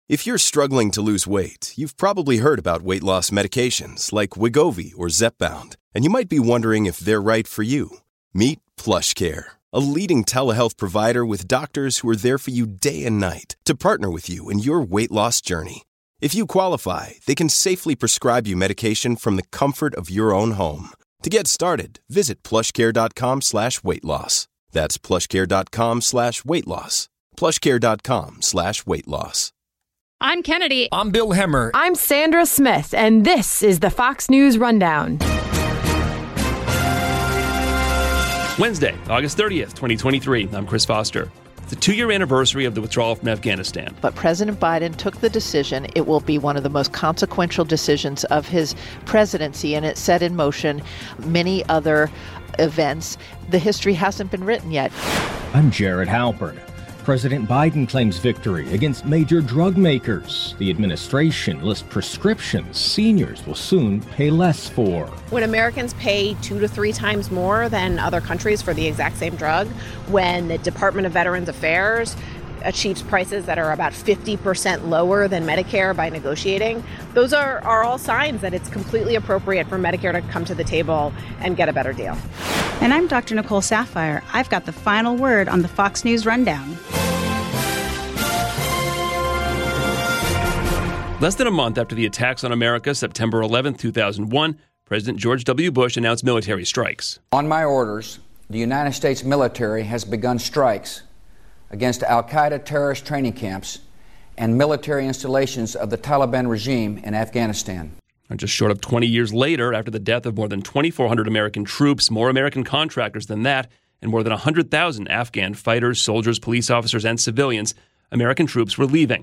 If you're struggling to lose weight, you've probably heard about weight loss medications like Wegovy or Zepbound, and you might be wondering if they're right for you. Meet PlushCare, a leading telehealth provider with doctors who are there for you day and night to partner with you in your weight loss journey. If you qualify, they can safely prescribe you medication from the comfort of your own home. To get started, visit plushcare.com/weightloss. That's plushcare.com/weightloss. plushcare.com/weightloss. I'm Kennedy. I'm Bill Hemmer. I'm Sandra Smith, and this is the Fox News Rundown. Wednesday, August 30th, 2023. I'm Chris Foster. It's the 2-year anniversary of the withdrawal from Afghanistan. But President Biden took the decision. It will be one of the most consequential decisions of his presidency, and it set in motion many other events. The history hasn't been written yet. I'm Jared Halpern. President Biden claims victory against major drug makers. The administration lists prescriptions seniors will soon pay less for. When Americans pay 2 to 3 times more than other countries for the exact same drug, when the Department of Veterans Affairs achieves prices that are about 50% lower than Medicare by negotiating, those are all signs that it's completely appropriate for Medicare to come to the table and get a better deal. And I'm Dr. Nicole Saphier. I've got the final word on the Fox News Rundown. Less than a month after the attacks on America, September 11, 2001, President George W. Bush announced military strikes. On my orders, the United States military has begun strikes against al-Qaeda terrorist training camps and military installations of the Taliban regime in Afghanistan. And just short of 20 years later, after the death of more than 2,400 American troops, more American contractors than that, and more than 100,000 Afghan fighters, soldiers, police officers, and civilians, American troops were leaving.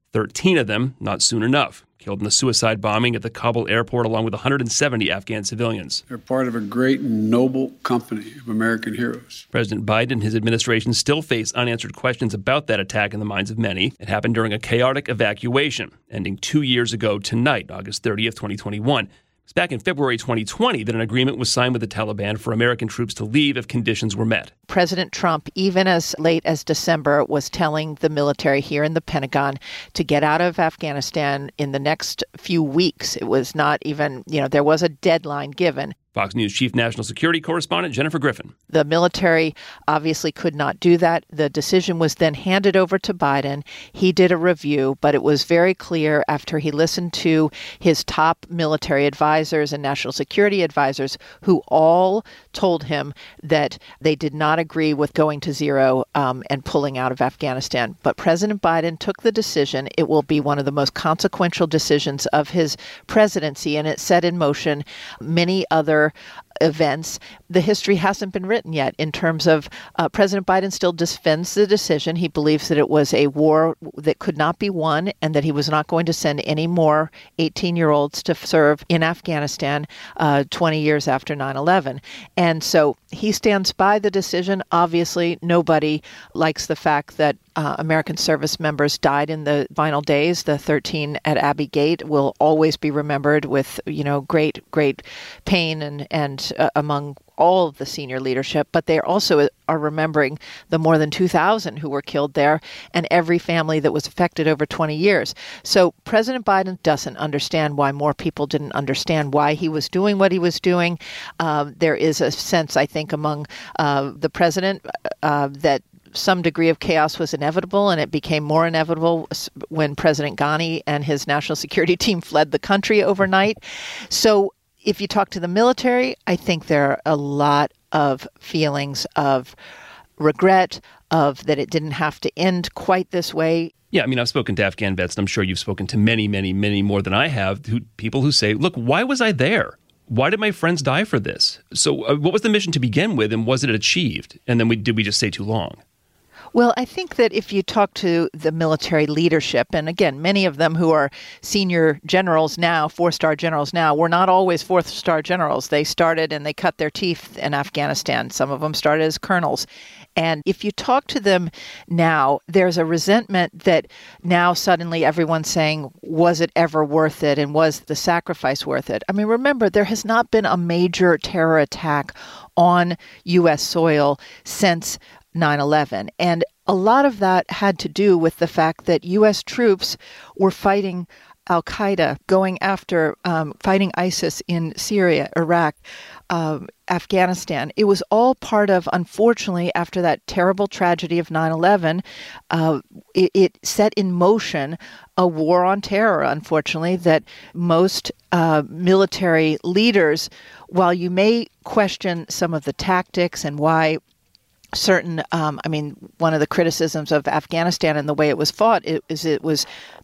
13 of them, not soon enough, killed in the suicide bombing at the Kabul airport along with 170 Afghan civilians. They're part of a great and noble company of American heroes. President Biden and his administration still face unanswered questions about that attack in the minds of many. It happened during a chaotic evacuation, ending 2 years ago tonight, August 30th, 2021. It was back in February 2020 that an agreement was signed with the Taliban for American troops to leave if conditions were met. President Trump, even as late as December, was telling the military here in the Pentagon to get out of Afghanistan in the next few weeks. It was not even, there was a deadline given. Fox News Chief National Security Correspondent Jennifer Griffin. The military obviously could not do that. The decision was then handed over to Biden. He did a review, but it was very clear after he listened to his top military advisors and national security advisors, who all told him that they did not agree with going to zero and pulling out of Afghanistan. But President Biden took the decision. It will be one of the most consequential decisions of his presidency, and it set in motion many other events. The history hasn't been written yet in terms of President Biden still defends the decision. He believes that it was a war that could not be won and that he was not going to send any more 18-year-olds to serve in Afghanistan 20 years after 9/11. And so he stands by the decision. Obviously, nobody likes the fact that American service members died in the final days. The 13 at Abbey Gate will always be remembered with, great pain and among all of the senior leadership. But they also are remembering the more than 2,000 who were killed there and every family that was affected over 20 years. So President Biden doesn't understand why more people didn't understand why he was doing what he was doing. There is a sense, I think, among the president that some degree of chaos was inevitable, and it became more inevitable when President Ghani and his national security team fled the country overnight. So if you talk to the military, I think there are a lot of feelings of regret, of that it didn't have to end quite this way. Yeah, I've spoken to Afghan vets, and I'm sure you've spoken to many, many, many more than I have, people who say, look, why was I there? Why did my friends die for this? So what was the mission to begin with, and was it achieved? And then did we just stay too long? Well, I think that if you talk to the military leadership, and again, many of them who are senior generals now, 4-star generals now, were not always 4-star generals. They started and they cut their teeth in Afghanistan. Some of them started as colonels. And if you talk to them now, there's a resentment that now suddenly everyone's saying, was it ever worth it? And was the sacrifice worth it? Remember, there has not been a major terror attack on U.S. soil since 9/11. And a lot of that had to do with the fact that U.S. troops were fighting al-Qaeda, going after fighting ISIS in Syria, Iraq, Afghanistan. It was all part of, unfortunately, after that terrible tragedy of 9/11, it set in motion a war on terror, unfortunately, that most military leaders, while you may question some of the tactics and why certain, one of the criticisms of Afghanistan and the way it was fought it was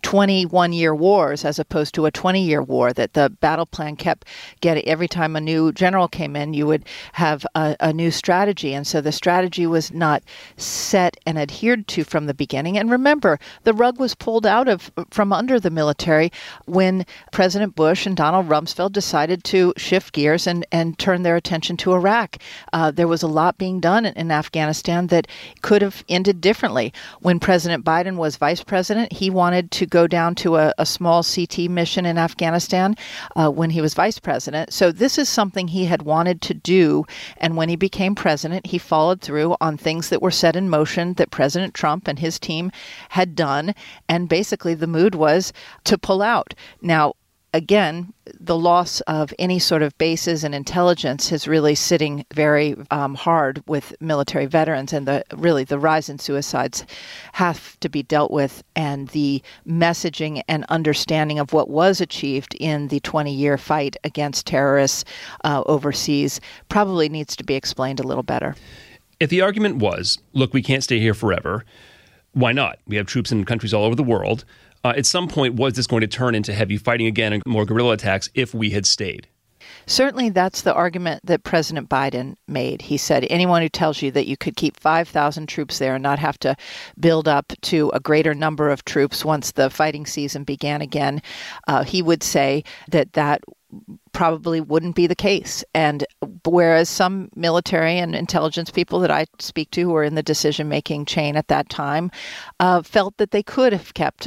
21-year wars as opposed to a 20-year war, that the battle plan kept getting, every time a new general came in, you would have a new strategy. And so the strategy was not set and adhered to from the beginning. And remember, the rug was pulled out from under the military when President Bush and Donald Rumsfeld decided to shift gears and turn their attention to Iraq. There was a lot being done in Afghanistan that could have ended differently. When President Biden was vice president, he wanted to go down to a small CT mission in Afghanistan when he was vice president. So this is something he had wanted to do. And when he became president, he followed through on things that were set in motion that President Trump and his team had done. And basically the mood was to pull out. Now, again, the loss of any sort of bases and intelligence is really sitting very hard with military veterans, and the rise in suicides have to be dealt with, and the messaging and understanding of what was achieved in the 20-year fight against terrorists overseas probably needs to be explained a little better. If the argument was, look, we can't stay here forever, why not? We have troops in countries all over the world. At some point, was this going to turn into heavy fighting again and more guerrilla attacks if we had stayed? Certainly, that's the argument that President Biden made. He said anyone who tells you that you could keep 5,000 troops there and not have to build up to a greater number of troops once the fighting season began again, he would say that probably wouldn't be the case. And whereas some military and intelligence people that I speak to who were in the decision-making chain at that time felt that they could have kept,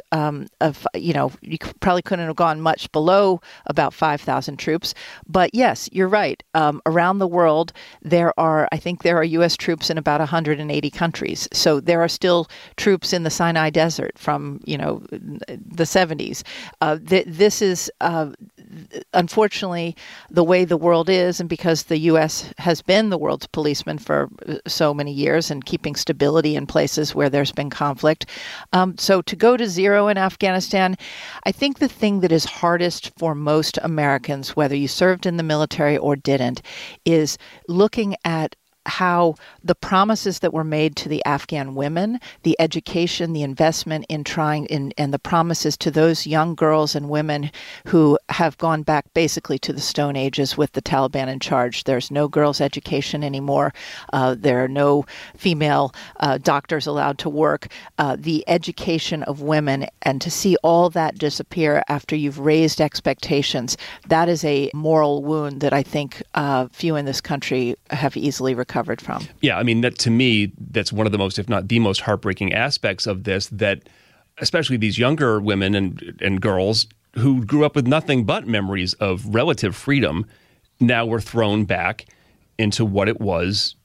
you probably couldn't have gone much below about 5,000 troops. But yes, you're right. Around the world, there are U.S. troops in about 180 countries. So there are still troops in the Sinai Desert from, the 70s. This is, unfortunately, the way the world is, and because the U.S. has been the world's policeman for so many years and keeping stability in places where there's been conflict. So to go to zero in Afghanistan, I think the thing that is hardest for most Americans, whether you served in the military or didn't, is looking at how the promises that were made to the Afghan women, the education, the investment in and the promises to those young girls and women who have gone back basically to the Stone Ages with the Taliban in charge. There's no girls' education anymore. There are no female doctors allowed to work. The education of women, and to see all that disappear after you've raised expectations, that is a moral wound that I think few in this country have easily recovered from. Yeah, that to me, that's one of the most, if not the most heartbreaking aspects of this, that especially these younger women and girls who grew up with nothing but memories of relative freedom now were thrown back into what it was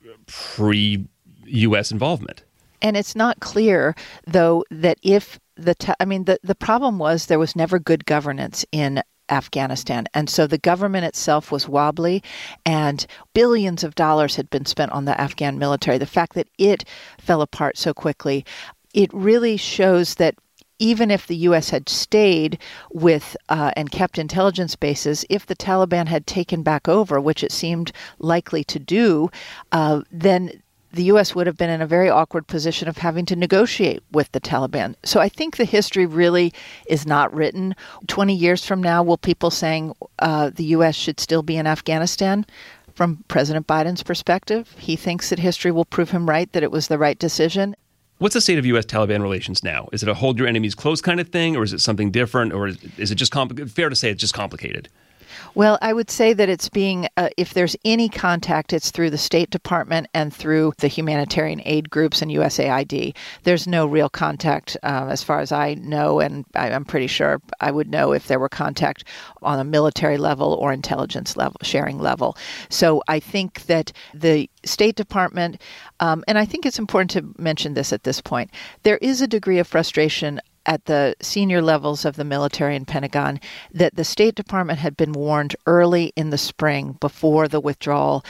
pre-U.S. involvement. And it's not clear, though, that if the problem was there was never good governance in Afghanistan. And so the government itself was wobbly, and billions of dollars had been spent on the Afghan military. The fact that it fell apart so quickly, it really shows that even if the U.S. had stayed with and kept intelligence bases, if the Taliban had taken back over, which it seemed likely to do, then the U.S. would have been in a very awkward position of having to negotiate with the Taliban. So I think the history really is not written. 20 years from now, will people saying the U.S. should still be in Afghanistan? From President Biden's perspective, he thinks that history will prove him right, that it was the right decision. What's the state of U.S.-Taliban relations now? Is it a hold your enemies close kind of thing, or is it something different, or is it just fair to say it's just complicated? Well, I would say that it's being, if there's any contact, it's through the State Department and through the humanitarian aid groups and USAID. There's no real contact as far as I know, and I'm pretty sure I would know if there were contact on a military level or intelligence level, sharing level. So I think that the State Department, and I think it's important to mention this at this point, there is a degree of frustration at the senior levels of the military and Pentagon that the State Department had been warned early in the spring before the withdrawal,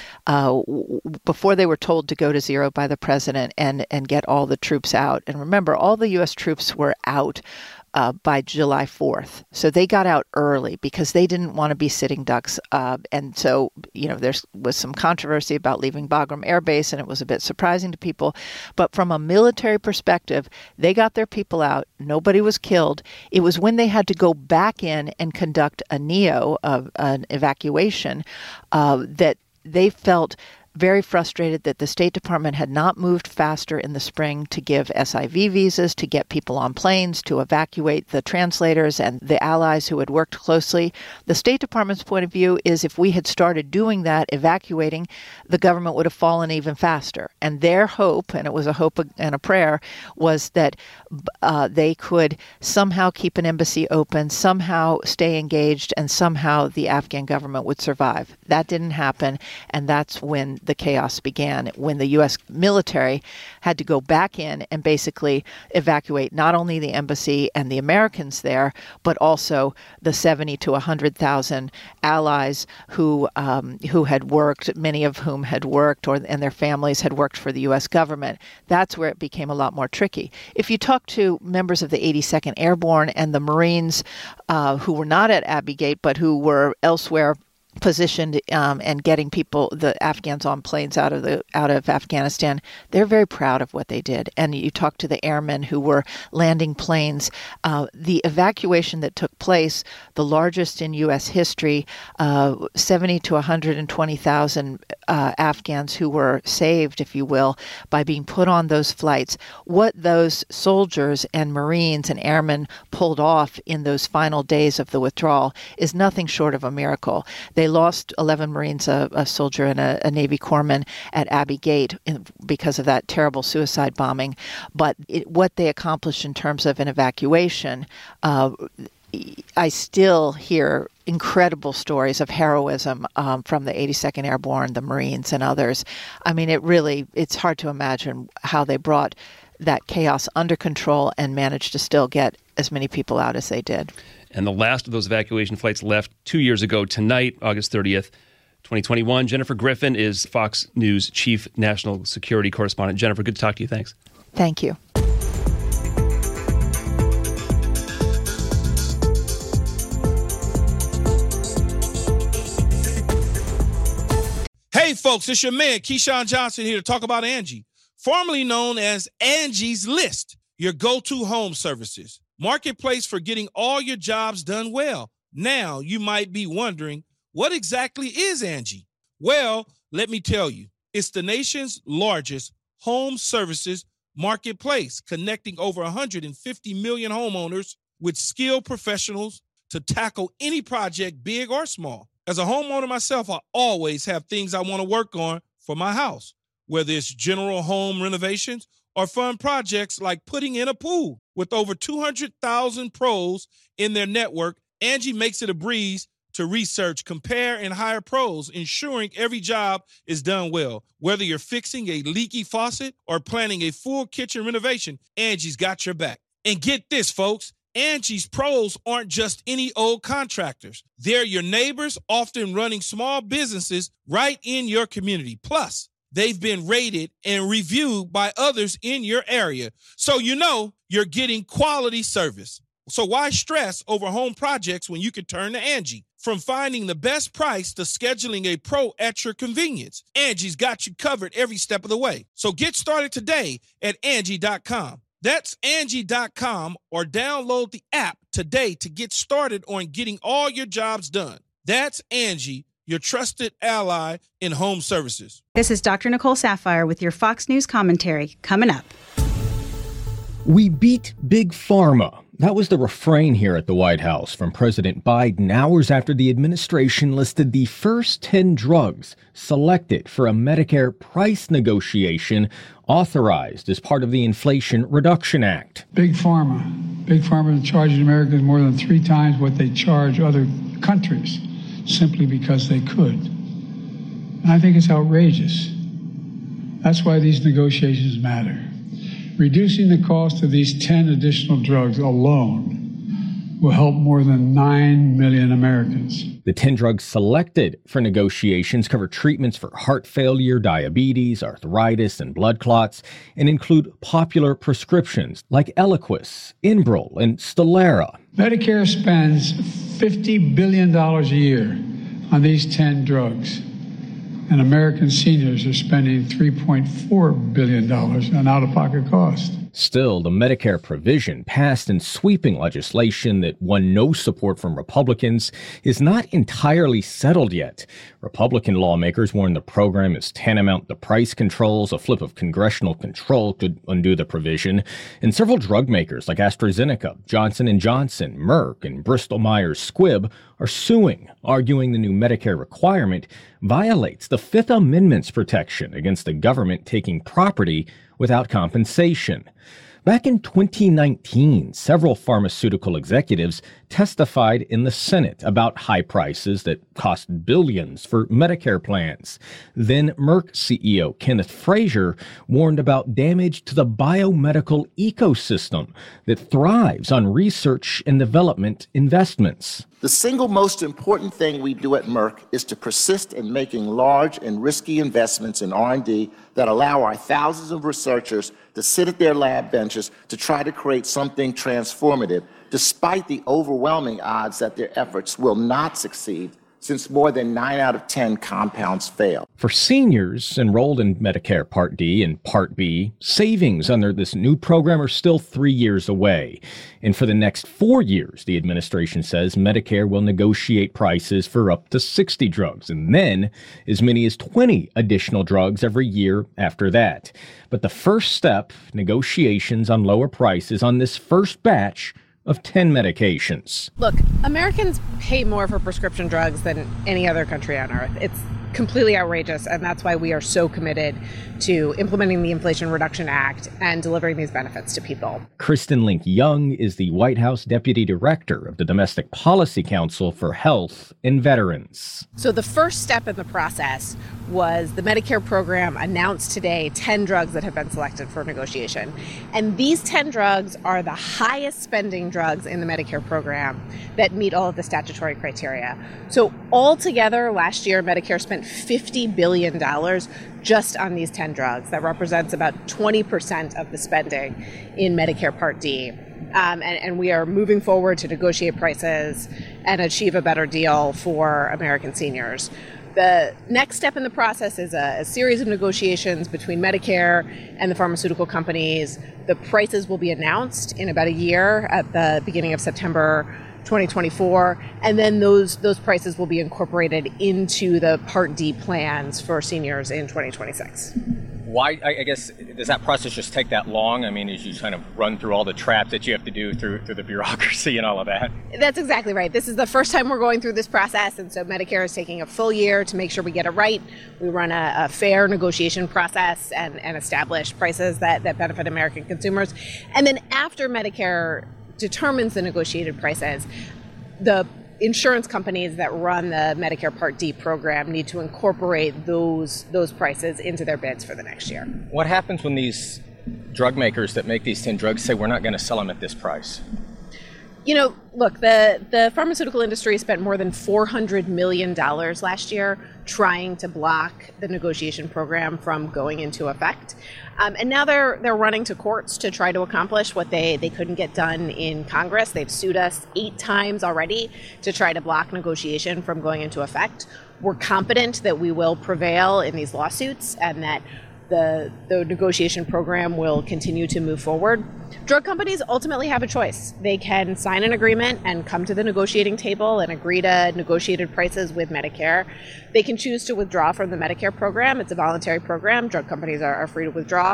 before they were told to go to zero by the president and get all the troops out. And remember, all the U.S. troops were out by July 4th. So they got out early because they didn't want to be sitting ducks. And so, there was some controversy about leaving Bagram Air Base, and it was a bit surprising to people. But from a military perspective, they got their people out. Nobody was killed. It was when they had to go back in and conduct a NEO, an evacuation, that they felt very frustrated that the State Department had not moved faster in the spring to give SIV visas, to get people on planes, to evacuate the translators and the allies who had worked closely. The State Department's point of view is if we had started doing that, evacuating, the government would have fallen even faster. And their hope, and it was a hope and a prayer, was that they could somehow keep an embassy open, somehow stay engaged, and somehow the Afghan government would survive. That didn't happen, and that's when the chaos began, when the U.S. military had to go back in and basically evacuate not only the embassy and the Americans there, but also the 70 to 100,000 allies who had worked, many of whom had worked, and their families had worked for the U.S. government. That's where it became a lot more tricky. If you talk to members of the 82nd Airborne and the Marines who were not at Abbey Gate, but who were elsewhere positioned and getting people, the Afghans, on planes out of Afghanistan, they're very proud of what they did. And you talk to the airmen who were landing planes. The evacuation that took place, the largest in U.S. history, 70 to 120,000 Afghans who were saved, if you will, by being put on those flights. What those soldiers and Marines and airmen pulled off in those final days of the withdrawal is nothing short of a miracle. They lost 11 Marines, a soldier and a Navy corpsman at Abbey Gate because of that terrible suicide bombing. But what they accomplished in terms of an evacuation, I still hear incredible stories of heroism from the 82nd Airborne, the Marines, and others. I mean, it's hard to imagine how they brought that chaos under control and managed to still get as many people out as they did. And the last of those evacuation flights left 2 years ago tonight, August 30th, 2021. Jennifer Griffin is Fox News Chief National Security Correspondent. Jennifer, good to talk to you. Thanks. Thank you. Hey, folks, it's your man, Keyshawn Johnson, here to talk about Angie, formerly known as Angie's List, your go-to home services marketplace for getting all your jobs done well. Now, you might be wondering, what exactly is Angie? Well, let me tell you, it's the nation's largest home services marketplace, connecting over 150 million homeowners with skilled professionals to tackle any project, big or small. As a homeowner myself, I always have things I want to work on for my house, whether it's general home renovations or fun projects like putting in a pool. With over 200,000 pros in their network, Angie makes it a breeze to research, compare, and hire pros, ensuring every job is done well. Whether you're fixing a leaky faucet or planning a full kitchen renovation, Angie's got your back. And get this, folks, Angie's pros aren't just any old contractors. They're your neighbors, often running small businesses right in your community. Plus, they've been rated and reviewed by others in your area. So you know you're getting quality service. So why stress over home projects when you can turn to Angie? From finding the best price to scheduling a pro at your convenience, Angie's got you covered every step of the way. So get started today at Angie.com. That's Angie.com, or download the app today to get started on getting all your jobs done. That's Angie, your trusted ally in home services. This is Dr. Nicole Saphier with your Fox News commentary coming up. We beat Big Pharma That was the refrain here at the White House from President Biden hours after the administration listed the first 10 drugs selected for a Medicare price negotiation authorized as part of the Inflation Reduction Act. Big Pharma charges Americans more than 3 times what they charge other countries simply because they could. And I think it's outrageous. That's why these negotiations matter. Reducing the cost of these 10 additional drugs alone will help more than 9 million Americans. The 10 drugs selected for negotiations cover treatments for heart failure, diabetes, arthritis, and blood clots, and include popular prescriptions like Eliquis, Enbrel, and Stelara. Medicare spends $50 billion a year on these 10 drugs. And American seniors are spending $3.4 billion on out-of-pocket costs. Still, the Medicare provision passed in sweeping legislation that won no support from Republicans is not entirely settled yet. Republican lawmakers warn the program is tantamount to price controls. A flip of congressional control could undo the provision. And several drug makers like AstraZeneca, Johnson & Johnson, Merck, and Bristol-Myers Squibb are suing, arguing the new Medicare requirement violates the Fifth Amendment's protection against the government taking property without compensation. Back in 2019, several pharmaceutical executives testified in the Senate about high prices that cost billions for Medicare plans. Then Merck CEO Kenneth Frazier warned about damage to the biomedical ecosystem that thrives on research and development investments. The single most important thing we do at Merck is to persist in making large and risky investments in R&D that allow our thousands of researchers to sit at their lab benches to try to create something transformative, despite the overwhelming odds that their efforts will not succeed, since more than 9 out of 10 compounds fail. For seniors enrolled in Medicare Part D and Part B, savings under this new program are still 3 years away. And for the next 4 years, the administration says Medicare will negotiate prices for up to 60 drugs, and then as many as 20 additional drugs every year after that. But the first step, negotiations on lower prices on this first batch of 10 medications. Look, Americans pay more for prescription drugs than any other country on earth. It's completely outrageous, and that's why we are so committed to implementing the Inflation Reduction Act and delivering these benefits to people. Kristen Link-Young is the White House Deputy Director of the Domestic Policy Council for Health and Veterans. So the first step in the process was the Medicare program announced today 10 drugs that have been selected for negotiation. And these 10 drugs are the highest spending drugs in the Medicare program that meet all of the statutory criteria. So altogether, last year, Medicare spent $50 billion just on these 10 drugs. That represents about 20% of the spending in Medicare Part D. And we are moving forward to negotiate prices and achieve a better deal for American seniors. The next step in the process is a series of negotiations between Medicare and the pharmaceutical companies. The prices will be announced in about a year at the beginning of September 2024, and then those prices will be incorporated into the Part D plans for seniors in 2026. Why, I guess, does that process just take that long? I mean, as you kind of run through all the traps that you have to do through the bureaucracy and all of that? That's exactly right. This is the first time we're going through this process, and so Medicare is taking a full year to make sure we get it right. We run a fair negotiation process and establish prices that benefit American consumers. And then after Medicare determines the negotiated prices, the insurance companies that run the Medicare Part D program need to incorporate those prices into their bids for the next year. What happens when these drug makers that make these 10 drugs say we're not going to sell them at this price? You know, look, the pharmaceutical industry spent more than $400 million last year trying to block the negotiation program from going into effect. And now they're running to courts to try to accomplish what they couldn't get done in Congress. They've sued us 8 times already to try to block negotiation from going into effect. We're confident that we will prevail in these lawsuits and that the negotiation program will continue to move forward. Drug companies ultimately have a choice. They can sign an agreement and come to the negotiating table and agree to negotiated prices with Medicare. They can choose to withdraw from the Medicare program. It's a voluntary program. Drug companies are free to withdraw.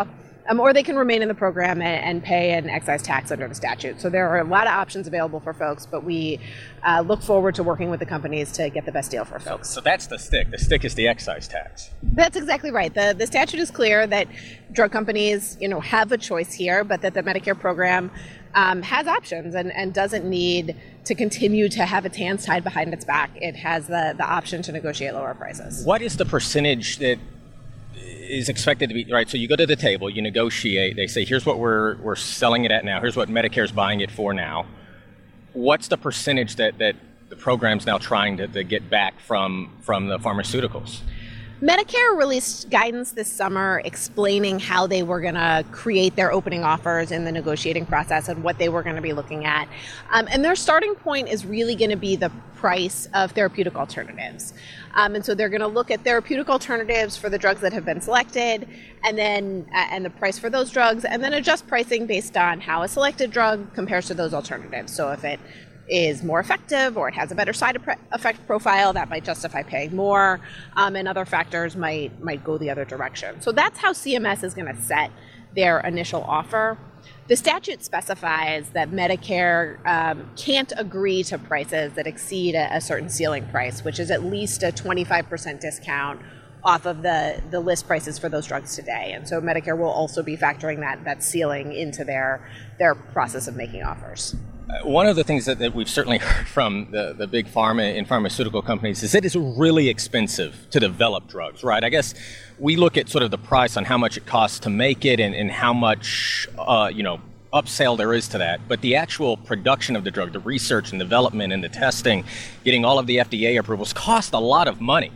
or they can remain in the program and pay an excise tax under the statute. So there are a lot of options available for folks, but we look forward to working with the companies to get the best deal for folks. So that's the stick. The stick is the excise tax. That's exactly right. The statute is clear that drug companies, have a choice here, but that the Medicare program has options and doesn't need to continue to have its hands tied behind its back. It has the option to negotiate lower prices. What is the percentage that is expected to be, right? So you go to the table, you negotiate, they say, here's what we're selling it at now, here's what Medicare's buying it for now. What's the percentage that the program's now trying to get back from the pharmaceuticals? Medicare released guidance this summer explaining how they were going to create their opening offers in the negotiating process and what they were going to be looking at. And their starting point is really going to be the price of therapeutic alternatives. And so they're going to look at therapeutic alternatives for the drugs that have been selected, and then and the price for those drugs, and then adjust pricing based on how a selected drug compares to those alternatives. So if it is more effective or it has a better side effect profile, that might justify paying more, and other factors might go the other direction. So that's how CMS is going to set their initial offer. The statute specifies that Medicare can't agree to prices that exceed a certain ceiling price, which is at least a 25% discount off of the list prices for those drugs today. And so Medicare will also be factoring that ceiling into their process of making offers. One of the things that we've certainly heard from the big pharma and pharmaceutical companies is it is really expensive to develop drugs, right? I guess we look at sort of the price on how much it costs to make it and how much, upsell there is to that. But the actual production of the drug, the research and development and the testing, getting all of the FDA approvals cost a lot of money.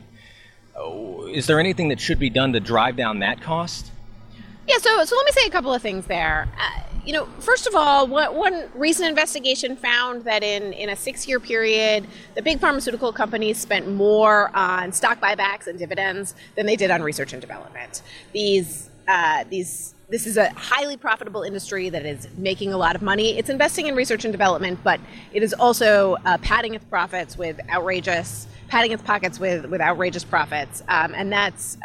Is there anything that should be done to drive down that cost? Yeah, so let me say a couple of things there. First of all, one recent investigation found that in a 6-year period, the big pharmaceutical companies spent more on stock buybacks and dividends than they did on research and development. This is a highly profitable industry that is making a lot of money. It's investing in research and development, but it is also padding its pockets with outrageous profits, and that's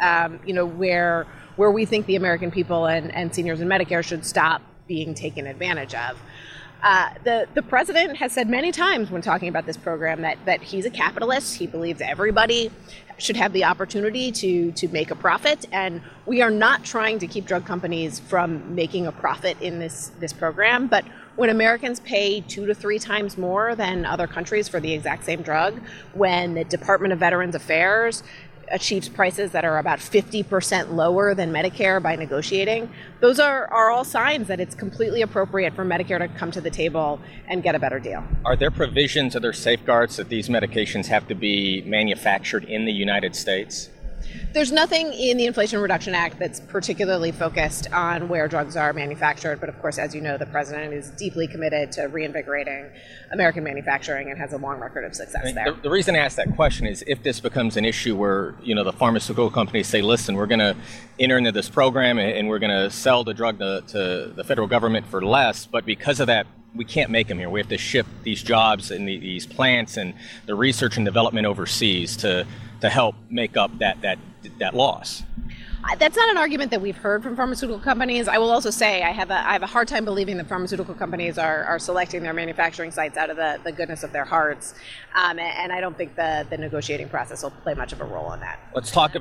where we think the American people and seniors in Medicare should stop being taken advantage of. The president has said many times when talking about this program that he's a capitalist. He believes everybody should have the opportunity to make a profit, and we are not trying to keep drug companies from making a profit in this program. But when Americans pay 2 to 3 times more than other countries for the exact same drug, when the Department of Veterans Affairs achieves prices that are about 50% lower than Medicare by negotiating, those are all signs that it's completely appropriate for Medicare to come to the table and get a better deal. Are there provisions, are there safeguards that these medications have to be manufactured in the United States? There's nothing in the Inflation Reduction Act that's particularly focused on where drugs are manufactured, but of course, as you know, the president is deeply committed to reinvigorating American manufacturing and has a long record of success there. The reason I ask that question is if this becomes an issue where, the pharmaceutical companies say, listen, we're going to enter into this program and we're going to sell the drug to the federal government for less, but because of that, we can't make them here. We have to ship these jobs and these plants and the research and development overseas to help make up that loss. That's not an argument that we've heard from pharmaceutical companies. I will also say I have a hard time believing that pharmaceutical companies are selecting their manufacturing sites out of the goodness of their hearts, and I don't think the negotiating process will play much of a role in that. Let's talk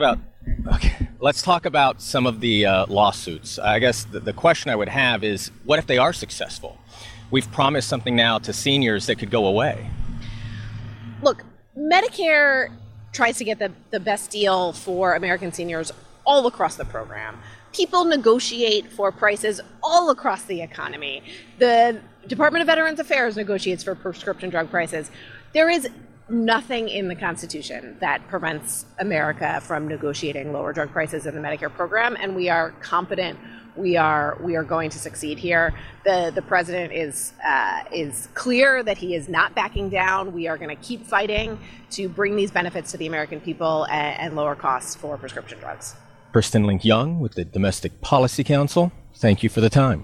about some of the lawsuits. I guess the question I would have is, what if they are successful? We've promised something now to seniors that could go away. Look, Medicare tries to get the best deal for American seniors all across the program. People negotiate for prices all across the economy. The Department of Veterans Affairs negotiates for prescription drug prices. There is nothing in the Constitution that prevents America from negotiating lower drug prices in the Medicare program, and we are confident we are going to succeed here. The president is clear that he is not backing down. We are going to keep fighting to bring these benefits to the American people and lower costs for prescription drugs. Kirsten Link-Young with the Domestic Policy Council. Thank you for the time.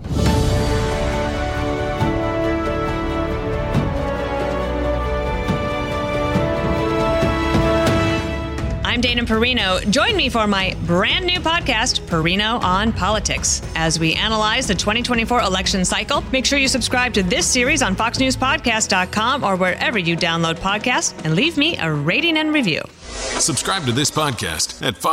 I'm Dana Perino. Join me for my brand new podcast, Perino on Politics. As we analyze the 2024 election cycle, make sure you subscribe to this series on FoxNewsPodcast.com or wherever you download podcasts, and leave me a rating and review. Subscribe to this podcast at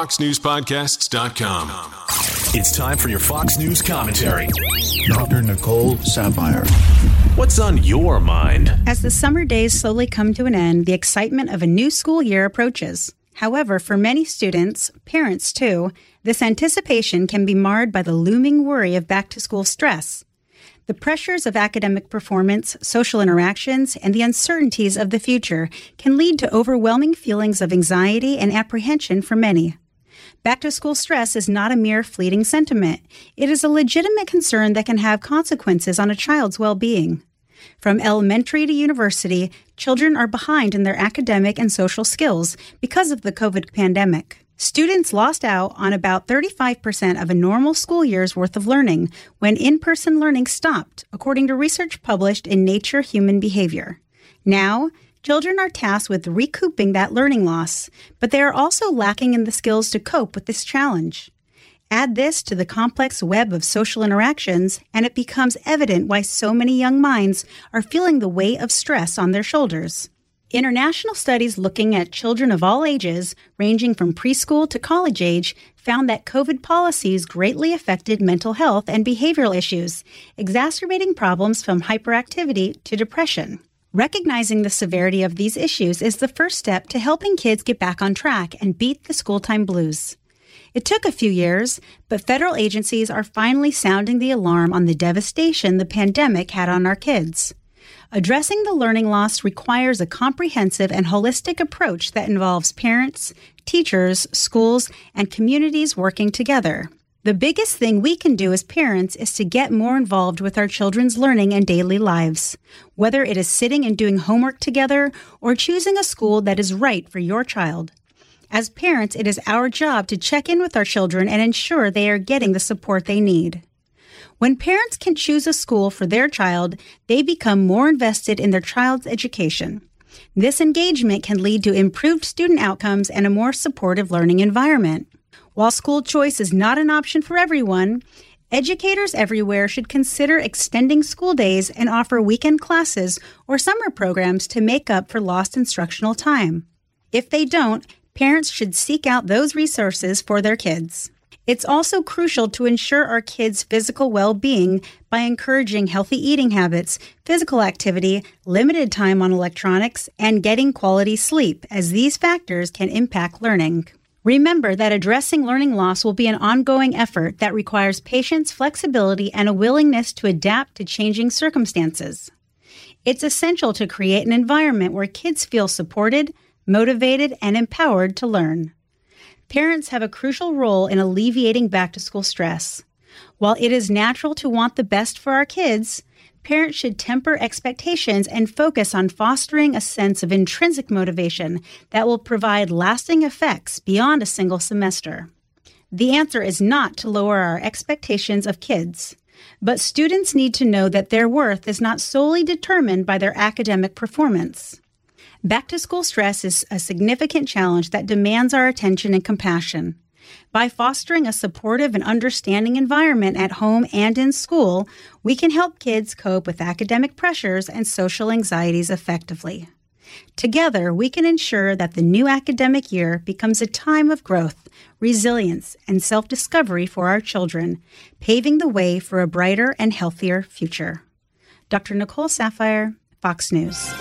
FoxNewsPodcasts.com. It's time for your Fox News commentary. Dr. Nicole Saphier. What's on your mind? As the summer days slowly come to an end, the excitement of a new school year approaches. However, for many students, parents too, this anticipation can be marred by the looming worry of back-to-school stress. The pressures of academic performance, social interactions, and the uncertainties of the future can lead to overwhelming feelings of anxiety and apprehension for many. Back-to-school stress is not a mere fleeting sentiment. It is a legitimate concern that can have consequences on a child's well-being. From elementary to university, children are behind in their academic and social skills because of the COVID pandemic. Students lost out on about 35% of a normal school year's worth of learning when in-person learning stopped, according to research published in Nature Human Behavior. Now, children are tasked with recouping that learning loss, but they are also lacking in the skills to cope with this challenge. Add this to the complex web of social interactions, and it becomes evident why so many young minds are feeling the weight of stress on their shoulders. International studies looking at children of all ages, ranging from preschool to college age, found that COVID policies greatly affected mental health and behavioral issues, exacerbating problems from hyperactivity to depression. Recognizing the severity of these issues is the first step to helping kids get back on track and beat the school time blues. It took a few years, but federal agencies are finally sounding the alarm on the devastation the pandemic had on our kids. Addressing the learning loss requires a comprehensive and holistic approach that involves parents, teachers, schools, and communities working together. The biggest thing we can do as parents is to get more involved with our children's learning and daily lives, whether it is sitting and doing homework together or choosing a school that is right for your child. As parents, it is our job to check in with our children and ensure they are getting the support they need. When parents can choose a school for their child, they become more invested in their child's education. This engagement can lead to improved student outcomes and a more supportive learning environment. While school choice is not an option for everyone, educators everywhere should consider extending school days and offer weekend classes or summer programs to make up for lost instructional time. If they don't, parents should seek out those resources for their kids. It's also crucial to ensure our kids' physical well-being by encouraging healthy eating habits, physical activity, limited time on electronics, and getting quality sleep, as these factors can impact learning. Remember that addressing learning loss will be an ongoing effort that requires patience, flexibility, and a willingness to adapt to changing circumstances. It's essential to create an environment where kids feel supported, motivated, and empowered to learn. Parents have a crucial role in alleviating back-to-school stress. While it is natural to want the best for our kids, parents should temper expectations and focus on fostering a sense of intrinsic motivation that will provide lasting effects beyond a single semester. The answer is not to lower our expectations of kids, but students need to know that their worth is not solely determined by their academic performance. Back-to-school stress is a significant challenge that demands our attention and compassion. By fostering a supportive and understanding environment at home and in school, we can help kids cope with academic pressures and social anxieties effectively. Together, we can ensure that the new academic year becomes a time of growth, resilience, and self-discovery for our children, paving the way for a brighter and healthier future. Dr. Nicole Saphier, Fox News.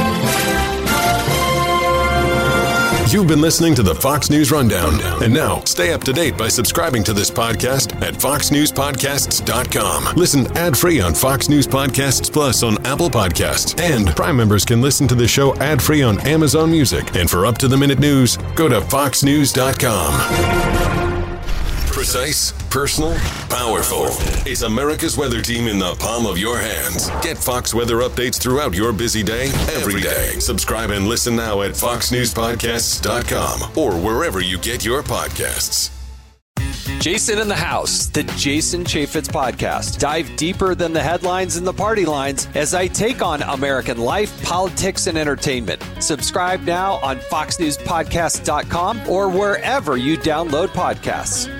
You've been listening to the Fox News Rundown. And now, stay up to date by subscribing to this podcast at FoxNewsPodcasts.com. Listen ad-free on Fox News Podcasts Plus on Apple Podcasts. And Prime members can listen to the show ad-free on Amazon Music. And for up-to-the-minute news, go to FoxNews.com. Precise, personal, powerful. It's America's weather team in the palm of your hands. Get Fox weather updates throughout your busy day, every day. Subscribe and listen now at FoxNewsPodcasts.com or wherever you get your podcasts. Jason in the House, the Jason Chaffetz Podcast. Dive deeper than the headlines and the party lines as I take on American life, politics, and entertainment. Subscribe now on FoxNewsPodcast.com or wherever you download podcasts.